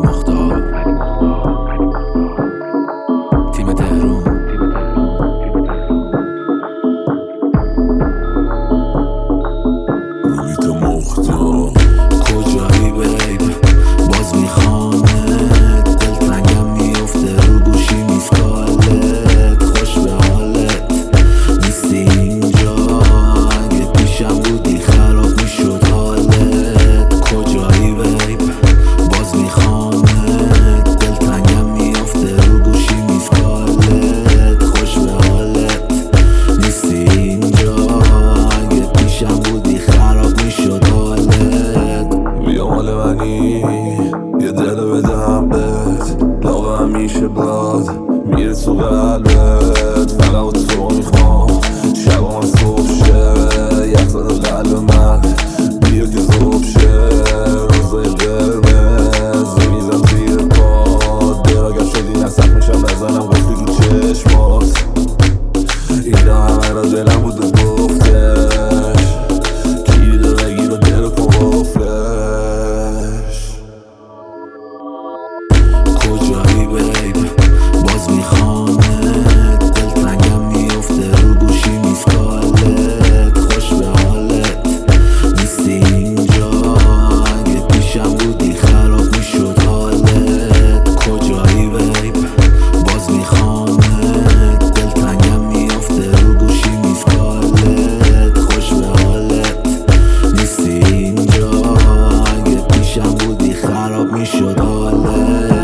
مختار تیم تهران رویت مختار کجایی بیب باز میخوامت دلتنگم میفته رو گوشی میسکالت خوش به حالت نیستی اینجا اگه پیشم بودی خراب میشد حالت کجایی بیب باز میخوامت دلتنگم میفته رو گوشی میسکالت خوش به حالت نیستی اینجا اگه پیشم بودی خراب میشد حالت بیا مال منی یه دل بدم بهت لاغ همیشه باد میره تو قلبت فقط تو میخوام شبام صبح شه یخ زده قلب من بیا که ذوب شه روزای قرمز میزم زیر پاد دراگم شدی نسخ میشم نزنم قفلی رو چشمات اینا همه را دلم بود و گفتش کلیدو بگیر و دل کن قفلش کجایی بیب باز میخوامت دلتنگم میفته رو گوشی میسکالت خوش به حالت نیستی اینجا اگه پیشم بودی خراب میشد حالت کجایی بیب باز میخوامت دلتنگم میفته رو گوشی میسکالت خوش به حالت نیستی اینجا اگه پیشم بودی خراب میشد حالت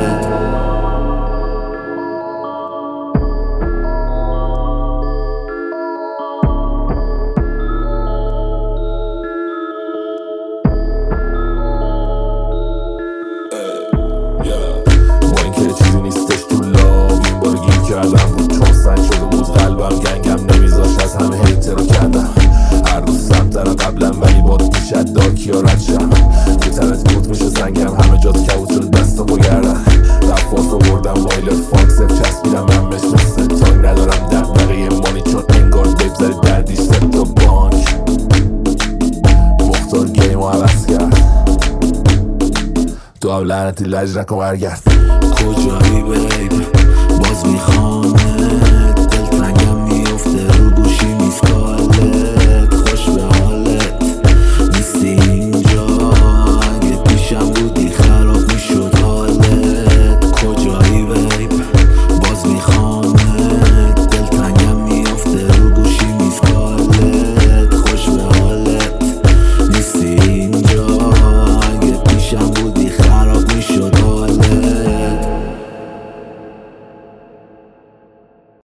با اینکه چیزی نیستش تو لاب این بار گیر کردم بود چون سنگ شده بود قلبم گنگم نمیذاش از همه هیتر رو کردم هر روز سمترم قبلا ولی باد میشد داکی ها رد شم یه تنت بود میشه سنگم همه جات کبوت شد دستم و گردم رفاس رو بردم مایل فانک سف چسبیدم من مثل تانگ ندارم دقدقه مانی چون انگار بیب زدی دردیش ست تا بانک مختار گیم رو عوض کرد تو هم لعنتی لج نکن برگرد کجایی بیب باز میخوام